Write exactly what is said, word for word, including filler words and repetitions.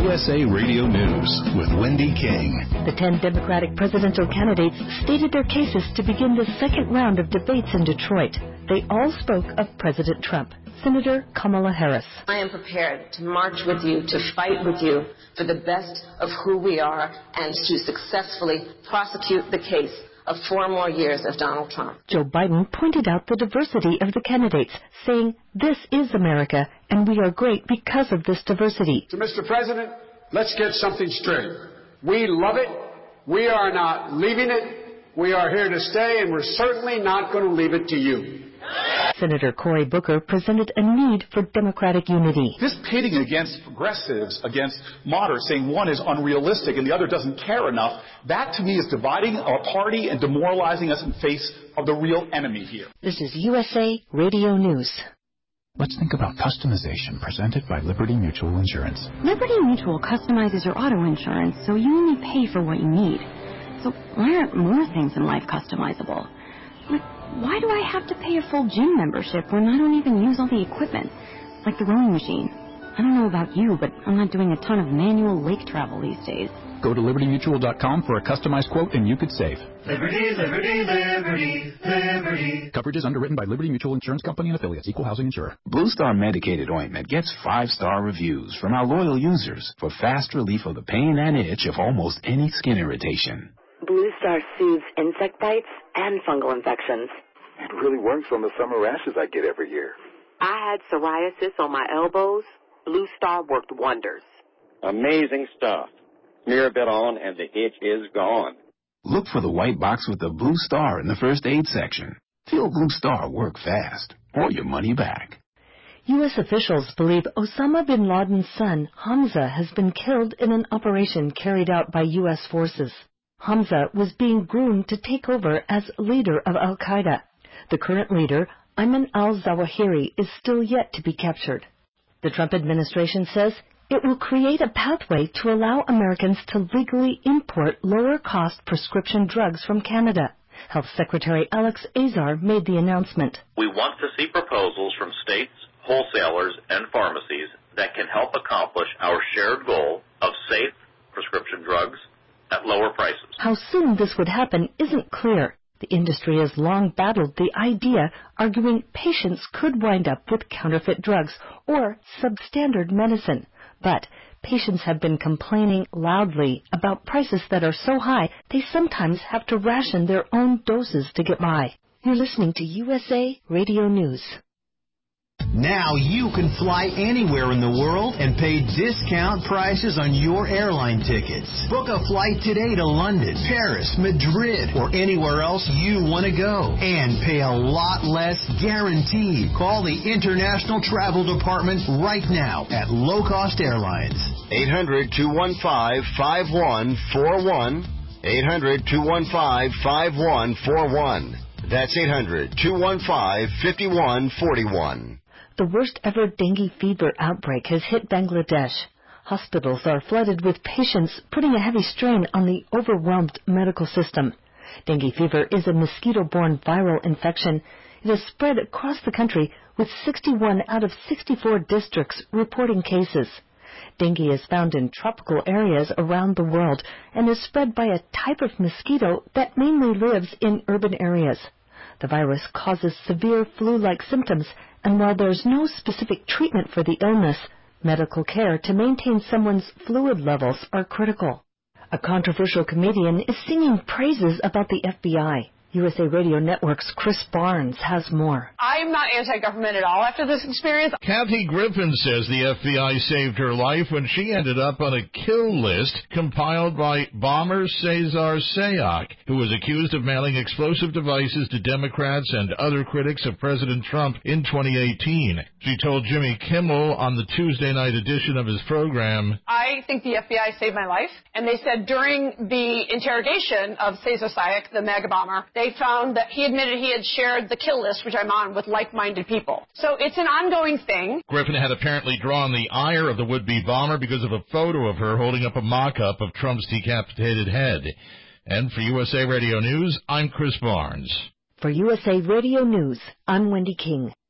U S A Radio News with Wendy King. The ten Democratic presidential candidates stated their cases to begin the second round of debates in Detroit. They all spoke of President Trump. Senator Kamala Harris. I am prepared to march with you, to fight with you for the best of who we are and to successfully prosecute the case of four more years of Donald Trump. Joe Biden pointed out the diversity of the candidates, saying, "This is America, and we are great because of this diversity." So, Mister President, let's get something straight. We love it. We are not leaving it. We are here to stay, and we're certainly not going to leave it to you. Senator Cory Booker presented a need for Democratic unity. This pitting against progressives, against moderates, saying one is unrealistic and the other doesn't care enough, that to me is dividing our party and demoralizing us in face of the real enemy here. This is U S A Radio News. Let's think about customization presented by Liberty Mutual Insurance. Liberty Mutual customizes your auto insurance so you only pay for what you need. So why aren't more things in life customizable? Like, why do I have to pay a full gym membership when I don't even use all the equipment? Like the rowing machine. I don't know about you, but I'm not doing a ton of manual lake travel these days. Go to liberty mutual dot com for a customized quote and you could save. Liberty, liberty, liberty, liberty. Coverage is underwritten by Liberty Mutual Insurance Company and affiliates. Equal housing insurer. Blue Star medicated ointment gets five-star reviews from our loyal users for fast relief of the pain and itch of almost any skin irritation. Blue Star soothes insect bites and fungal infections. It really works on the summer rashes I get every year. I had psoriasis on my elbows. Blue Star worked wonders. Amazing stuff. Smear a bit on and the itch is gone. Look for the white box with the Blue Star in the first aid section. Feel Blue Star work fast or your money back. U S officials believe Osama bin Laden's son, Hamza, has been killed in an operation carried out by U S forces. Hamza was being groomed to take over as leader of al-Qaeda. The current leader, Ayman al-Zawahiri, is still yet to be captured. The Trump administration says it will create a pathway to allow Americans to legally import lower-cost prescription drugs from Canada. Health Secretary Alex Azar made the announcement. We want to see proposals from states, wholesalers, and pharmacies that can help accomplish our shared goal of safe prescription drugs at lower prices. How soon this would happen isn't clear. The industry has long battled the idea, arguing patients could wind up with counterfeit drugs or substandard medicine. But patients have been complaining loudly about prices that are so high they sometimes have to ration their own doses to get by. You're listening to U S A Radio News. Now you can fly anywhere in the world and pay discount prices on your airline tickets. Book a flight today to London, Paris, Madrid, or anywhere else you want to go. And pay a lot less guaranteed. Call the International Travel Department right now at Low Cost Airlines. eight hundred, two one five, five one four one. eight hundred, two one five, five one four one. That's eight hundred, two one five, five one four one. The worst ever dengue fever outbreak has hit Bangladesh. Hospitals are flooded with patients, putting a heavy strain on the overwhelmed medical system. Dengue fever is a mosquito-borne viral infection. It has spread across the country, with sixty-one out of sixty-four districts reporting cases. Dengue is found in tropical areas around the world and is spread by a type of mosquito that mainly lives in urban areas. The virus causes severe flu-like symptoms, and while there's no specific treatment for the illness, medical care to maintain someone's fluid levels are critical. A controversial comedian is singing praises about the F B I. U S A Radio Network's Chris Barnes has more. I'm not anti-government at all after this experience. Kathy Griffin says the F B I saved her life when she ended up on a kill list compiled by bomber Cesar Sayoc, who was accused of mailing explosive devices to Democrats and other critics of President Trump in twenty eighteen. She told Jimmy Kimmel on the Tuesday night edition of his program, I think the F B I saved my life, and they said during the interrogation of Cesar Sayoc, the mega bomber, they found that he admitted he had shared the kill list, which I'm on, with like-minded people. So it's an ongoing thing. Griffin had apparently drawn the ire of the would-be bomber because of a photo of her holding up a mock-up of Trump's decapitated head. And for U S A Radio News, I'm Chris Barnes. For U S A Radio News, I'm Wendy King.